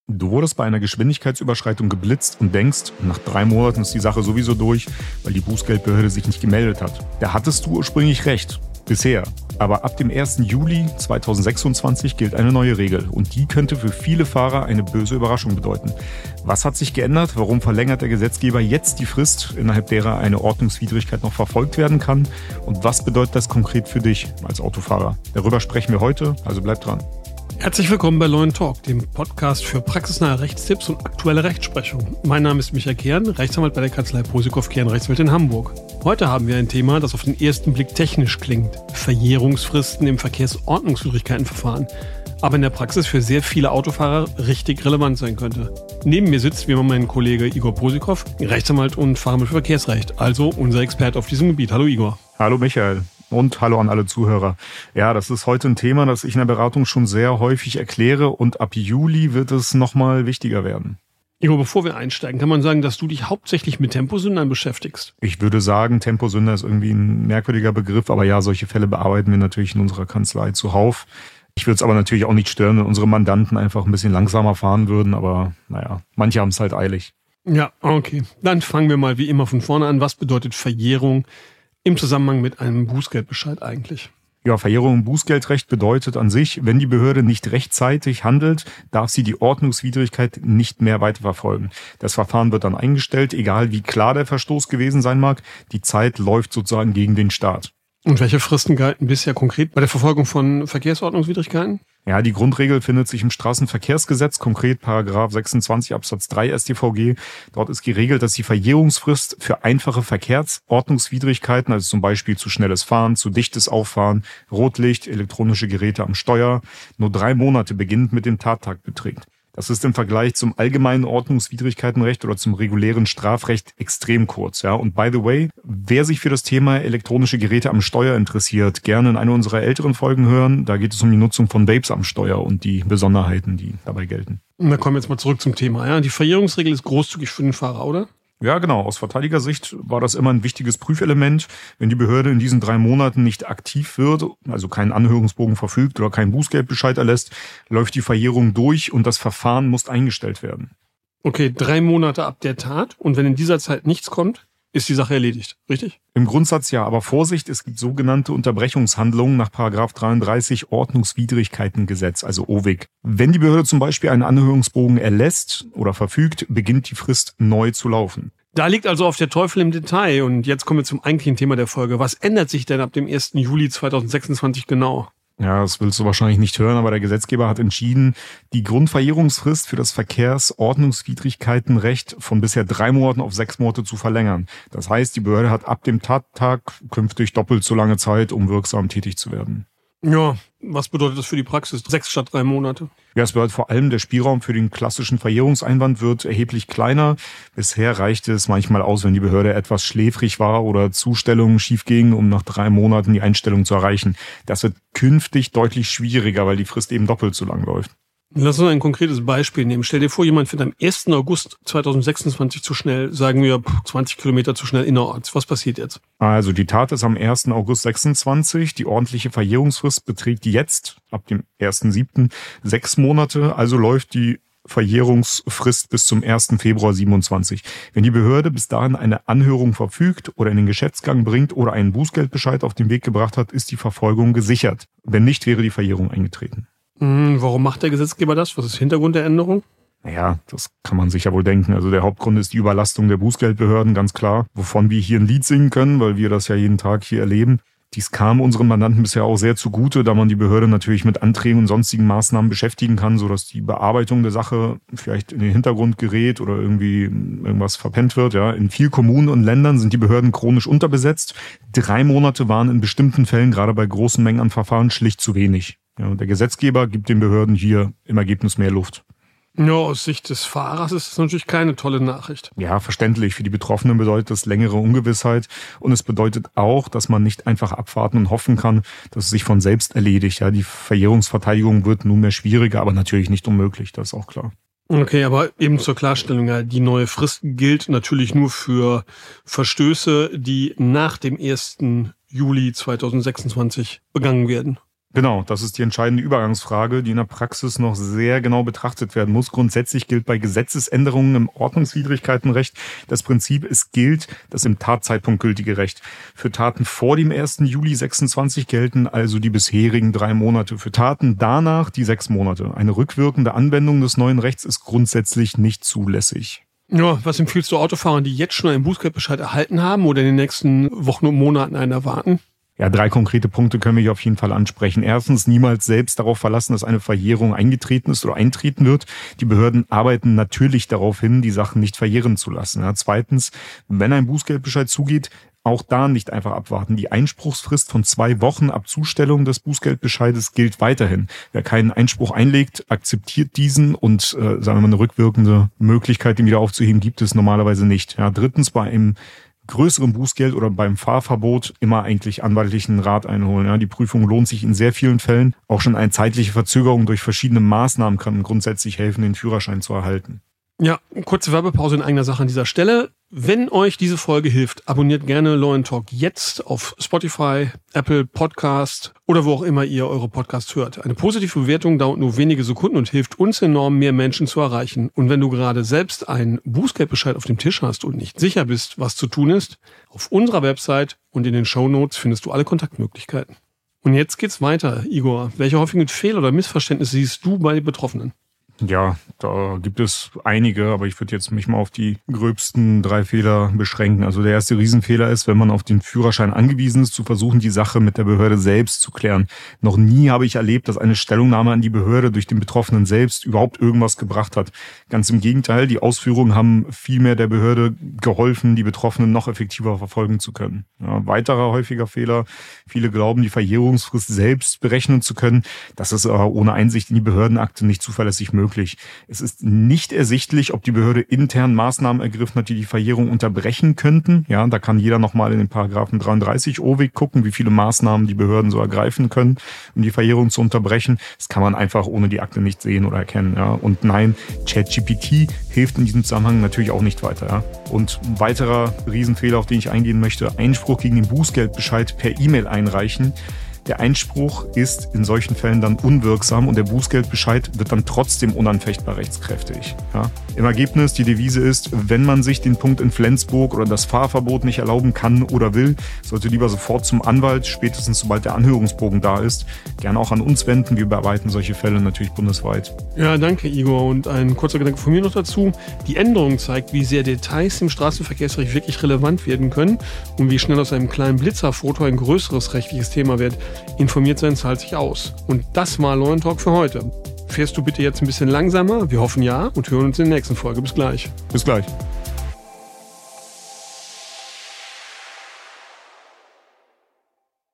Du wurdest bei einer Geschwindigkeitsüberschreitung geblitzt und denkst, nach 3 Monaten ist die Sache sowieso durch, weil die Bußgeldbehörde sich nicht gemeldet hat. Da hattest du ursprünglich recht. Bisher. Aber ab dem 1. Juli 2026 gilt eine neue Regel und die könnte für viele Fahrer eine böse Überraschung bedeuten. Was hat sich geändert? Warum verlängert der Gesetzgeber jetzt die Frist, innerhalb derer eine Ordnungswidrigkeit noch verfolgt werden kann? Und was bedeutet das konkret für dich als Autofahrer? Darüber sprechen wir heute, also bleib dran. Herzlich willkommen bei Law & Talk, dem Podcast für praxisnahe Rechtstipps und aktuelle Rechtsprechung. Mein Name ist Michael Kern, Rechtsanwalt bei der Kanzlei Posikow Kern Rechtsanwalt in Hamburg. Heute haben wir ein Thema, das auf den ersten Blick technisch klingt: Verjährungsfristen im Verkehrsordnungswidrigkeitenverfahren, aber in der Praxis für sehr viele Autofahrer richtig relevant sein könnte. Neben mir sitzt wie immer mein Kollege Igor Posikow, Rechtsanwalt und Fachanwalt für Verkehrsrecht, also unser Experte auf diesem Gebiet. Hallo Igor. Hallo Michael. Und hallo an alle Zuhörer. Ja, das ist heute ein Thema, das ich in der Beratung schon sehr häufig erkläre und ab Juli wird es nochmal wichtiger werden. Igor, bevor wir einsteigen, kann man sagen, dass du dich hauptsächlich mit Temposündern beschäftigst? Ich würde sagen, Temposünder ist irgendwie ein merkwürdiger Begriff, aber ja, solche Fälle bearbeiten wir natürlich in unserer Kanzlei zuhauf. Ich würde es aber natürlich auch nicht stören, wenn unsere Mandanten einfach ein bisschen langsamer fahren würden, aber naja, manche haben es halt eilig. Ja, okay. Dann fangen wir mal wie immer von vorne an. Was bedeutet Verjährung im Zusammenhang mit einem Bußgeldbescheid eigentlich? Ja, Verjährung im Bußgeldrecht bedeutet an sich, wenn die Behörde nicht rechtzeitig handelt, darf sie die Ordnungswidrigkeit nicht mehr weiterverfolgen. Das Verfahren wird dann eingestellt, egal wie klar der Verstoß gewesen sein mag. Die Zeit läuft sozusagen gegen den Staat. Und welche Fristen galten bisher konkret bei der Verfolgung von Verkehrsordnungswidrigkeiten? Ja, die Grundregel findet sich im Straßenverkehrsgesetz, konkret Paragraph 26 Absatz 3 StVG. Dort ist geregelt, dass die Verjährungsfrist für einfache Verkehrsordnungswidrigkeiten, also zum Beispiel zu schnelles Fahren, zu dichtes Auffahren, Rotlicht, elektronische Geräte am Steuer, nur 3 Monate beginnend mit dem Tattag beträgt. Das ist im Vergleich zum allgemeinen Ordnungswidrigkeitenrecht oder zum regulären Strafrecht extrem kurz. Ja. Und by the way, wer sich für das Thema elektronische Geräte am Steuer interessiert, gerne in eine unserer älteren Folgen hören. Da geht es um die Nutzung von Vapes am Steuer und die Besonderheiten, die dabei gelten. Und dann kommen wir jetzt mal zurück zum Thema. Ja. Die Verjährungsregel ist großzügig für den Fahrer, oder? Ja, genau. Aus Verteidigersicht war das immer ein wichtiges Prüfelement. Wenn die Behörde in diesen 3 Monaten nicht aktiv wird, also keinen Anhörungsbogen verfügt oder keinen Bußgeldbescheid erlässt, läuft die Verjährung durch und das Verfahren muss eingestellt werden. Okay, 3 Monate ab der Tat. Und wenn in dieser Zeit nichts kommt, ist die Sache erledigt, richtig? Im Grundsatz ja, aber Vorsicht, es gibt sogenannte Unterbrechungshandlungen nach Paragraph 33 Ordnungswidrigkeitengesetz, also OWIG. Wenn die Behörde zum Beispiel einen Anhörungsbogen erlässt oder verfügt, beginnt die Frist neu zu laufen. Da liegt also auf der Teufel im Detail. Und jetzt kommen wir zum eigentlichen Thema der Folge. Was ändert sich denn ab dem 1. Juli 2026 genau? Ja, das willst du wahrscheinlich nicht hören, aber der Gesetzgeber hat entschieden, die Grundverjährungsfrist für das Verkehrsordnungswidrigkeitenrecht von bisher 3 Monaten auf 6 Monate zu verlängern. Das heißt, die Behörde hat ab dem Tattag künftig doppelt so lange Zeit, um wirksam tätig zu werden. Ja, was bedeutet das für die Praxis? 6 statt 3 Monate? Ja, es bedeutet vor allem, der Spielraum für den klassischen Verjährungseinwand wird erheblich kleiner. Bisher reichte es manchmal aus, wenn die Behörde etwas schläfrig war oder Zustellungen schief gingen, um nach 3 Monaten die Einstellung zu erreichen. Das wird künftig deutlich schwieriger, weil die Frist eben doppelt so lang läuft. Lass uns ein konkretes Beispiel nehmen. Stell dir vor, jemand fährt am 1. August 2026 zu schnell, sagen wir 20 Kilometer zu schnell innerorts. Was passiert jetzt? Also die Tat ist am 1. August 26. Die ordentliche Verjährungsfrist beträgt jetzt, ab dem 1.7., 6 Monate. Also läuft die Verjährungsfrist bis zum 1. Februar 27. Wenn die Behörde bis dahin eine Anhörung verfügt oder in den Geschäftsgang bringt oder einen Bußgeldbescheid auf den Weg gebracht hat, ist die Verfolgung gesichert. Wenn nicht, wäre die Verjährung eingetreten. Warum macht der Gesetzgeber das? Was ist Hintergrund der Änderung? Naja, das kann man sich ja wohl denken. Also der Hauptgrund ist die Überlastung der Bußgeldbehörden, ganz klar. Wovon wir hier ein Lied singen können, weil wir das ja jeden Tag hier erleben. Dies kam unseren Mandanten bisher auch sehr zugute, da man die Behörde natürlich mit Anträgen und sonstigen Maßnahmen beschäftigen kann, sodass die Bearbeitung der Sache vielleicht in den Hintergrund gerät oder irgendwie irgendwas verpennt wird. Ja, in vielen Kommunen und Ländern sind die Behörden chronisch unterbesetzt. 3 Monate waren in bestimmten Fällen, gerade bei großen Mengen an Verfahren, schlicht zu wenig. Ja, und der Gesetzgeber gibt den Behörden hier im Ergebnis mehr Luft. Ja, aus Sicht des Fahrers ist das natürlich keine tolle Nachricht. Ja, verständlich. Für die Betroffenen bedeutet das längere Ungewissheit. Und es bedeutet auch, dass man nicht einfach abwarten und hoffen kann, dass es sich von selbst erledigt. Ja, die Verjährungsverteidigung wird nunmehr schwieriger, aber natürlich nicht unmöglich. Das ist auch klar. Okay, aber eben zur Klarstellung, ja, die neue Frist gilt natürlich nur für Verstöße, die nach dem 1. Juli 2026 begangen werden. Genau, das ist die entscheidende Übergangsfrage, die in der Praxis noch sehr genau betrachtet werden muss. Grundsätzlich gilt bei Gesetzesänderungen im Ordnungswidrigkeitenrecht das Prinzip, es gilt das im Tatzeitpunkt gültige Recht. Für Taten vor dem 1. Juli 26 gelten also die bisherigen 3 Monate. Für Taten danach die 6 Monate. Eine rückwirkende Anwendung des neuen Rechts ist grundsätzlich nicht zulässig. Ja, was empfiehlst du Autofahrern, die jetzt schon einen Bußgeldbescheid erhalten haben oder in den nächsten Wochen und Monaten einen erwarten? Ja, 3 konkrete Punkte können wir hier auf jeden Fall ansprechen. Erstens, niemals selbst darauf verlassen, dass eine Verjährung eingetreten ist oder eintreten wird. Die Behörden arbeiten natürlich darauf hin, die Sachen nicht verjähren zu lassen. Ja, zweitens, wenn ein Bußgeldbescheid zugeht, auch da nicht einfach abwarten. Die Einspruchsfrist von 2 Wochen ab Zustellung des Bußgeldbescheides gilt weiterhin. Wer keinen Einspruch einlegt, akzeptiert diesen und sagen wir mal, eine rückwirkende Möglichkeit, den wieder aufzuheben, gibt es normalerweise nicht. Ja, drittens, bei einem größeren Bußgeld oder beim Fahrverbot immer eigentlich anwaltlichen Rat einholen. Ja, die Prüfung lohnt sich in sehr vielen Fällen. Auch schon eine zeitliche Verzögerung durch verschiedene Maßnahmen kann grundsätzlich helfen, den Führerschein zu erhalten. Ja, kurze Werbepause in eigener Sache an dieser Stelle. Wenn euch diese Folge hilft, abonniert gerne Law & Talk jetzt auf Spotify, Apple Podcast oder wo auch immer ihr eure Podcasts hört. Eine positive Bewertung dauert nur wenige Sekunden und hilft uns enorm, mehr Menschen zu erreichen. Und wenn du gerade selbst einen Bußgeldbescheid auf dem Tisch hast und nicht sicher bist, was zu tun ist, auf unserer Website und in den Shownotes findest du alle Kontaktmöglichkeiten. Und jetzt geht's weiter. Igor, welche häufigen Fehler oder Missverständnisse siehst du bei Betroffenen? Ja, da gibt es einige, aber ich würde jetzt mich mal auf die gröbsten 3 Fehler beschränken. Also der erste Riesenfehler ist, wenn man auf den Führerschein angewiesen ist, zu versuchen, die Sache mit der Behörde selbst zu klären. Noch nie habe ich erlebt, dass eine Stellungnahme an die Behörde durch den Betroffenen selbst überhaupt irgendwas gebracht hat. Ganz im Gegenteil, die Ausführungen haben vielmehr der Behörde geholfen, die Betroffenen noch effektiver verfolgen zu können. Ja, weiterer häufiger Fehler, viele glauben, die Verjährungsfrist selbst berechnen zu können. Das ist aber ohne Einsicht in die Behördenakte nicht zuverlässig möglich. Es ist nicht ersichtlich, ob die Behörde intern Maßnahmen ergriffen hat, die die Verjährung unterbrechen könnten. Ja, da kann jeder nochmal in den Paragraphen 33 OWIG gucken, wie viele Maßnahmen die Behörden so ergreifen können, um die Verjährung zu unterbrechen. Das kann man einfach ohne die Akte nicht sehen oder erkennen. Ja. Und nein, ChatGPT hilft in diesem Zusammenhang natürlich auch nicht weiter. Ja. Und ein weiterer Riesenfehler, auf den ich eingehen möchte, Einspruch gegen den Bußgeldbescheid per E-Mail einreichen. Der Einspruch ist in solchen Fällen dann unwirksam und der Bußgeldbescheid wird dann trotzdem unanfechtbar rechtskräftig. Ja. Im Ergebnis, die Devise ist, wenn man sich den Punkt in Flensburg oder das Fahrverbot nicht erlauben kann oder will, sollte lieber sofort zum Anwalt, spätestens sobald der Anhörungsbogen da ist. Gerne auch an uns wenden, wir bearbeiten solche Fälle natürlich bundesweit. Ja, danke Igor. Und ein kurzer Gedanke von mir noch dazu. Die Änderung zeigt, wie sehr Details im Straßenverkehrsrecht wirklich relevant werden können und wie schnell aus einem kleinen Blitzerfoto ein größeres rechtliches Thema wird. Informiert sein zahlt sich aus. Und das war Law & Talk für heute. Fährst du bitte jetzt ein bisschen langsamer? Wir hoffen ja und hören uns in der nächsten Folge. Bis gleich. Bis gleich.